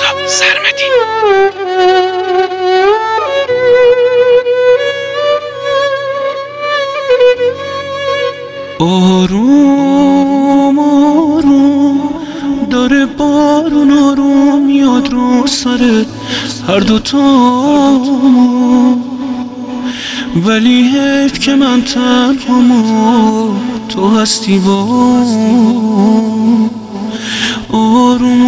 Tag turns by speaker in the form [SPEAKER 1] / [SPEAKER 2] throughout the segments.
[SPEAKER 1] سرمدی. آروم آروم داره بارون، آروم میاد رو سر هر دوتامون، ولی حیف که من تنهام و تو هستی با. آروم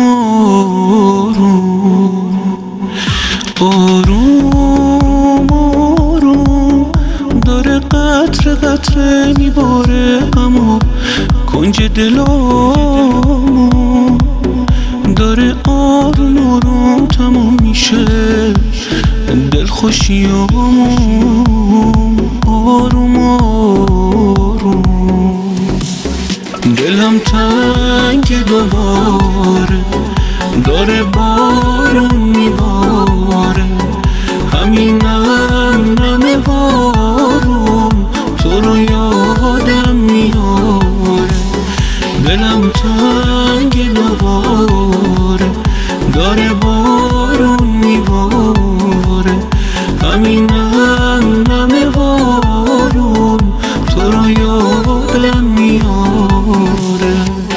[SPEAKER 1] آروم آروم آروم داره قطره قطره میباره اما کنج دلامو، داره آروم آروم تمام میشه دلخوشیامون. آروم آروم دلم تنگ دوباره، داره بارون میباره، همینم نمه بارون تو رو یادم میاره. دلم تنگ دوباره، داره بارون میباره، همینم نمه بارون تو رو یادم میاره.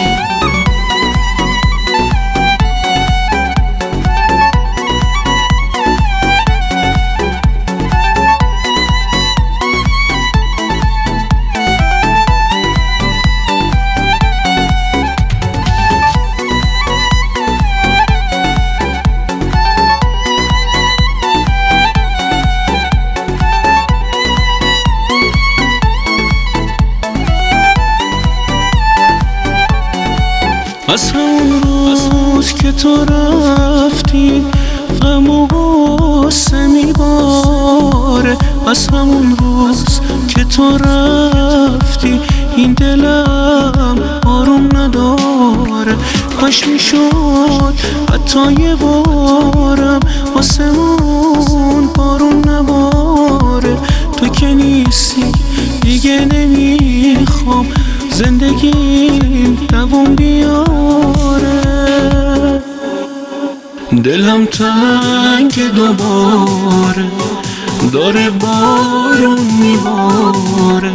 [SPEAKER 1] از همون روز که تو رفتی غم و غصه میباره، از همون روز که تو رفتی این دلم آروم نداره. کاش میشد حتی یه بارم آسمون بارون نباره. تو که نیستی دیگه نمیخوام زندگیم دوام بیاره. دلم تنگ دوباره، داره بارون میباره،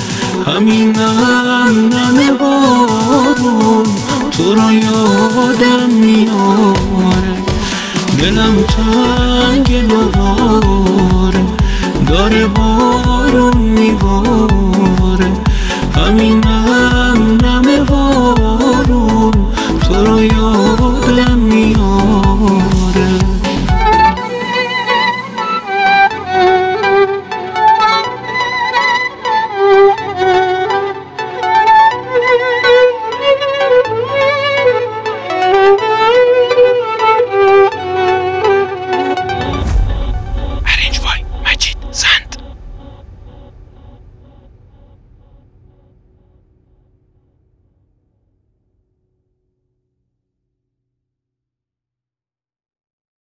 [SPEAKER 1] همینم نمه بارون تو رو یادم میاره. دلم تنگ دوباره، داره بارون میباره، همینم نمه بارون تو رو یادم میاره.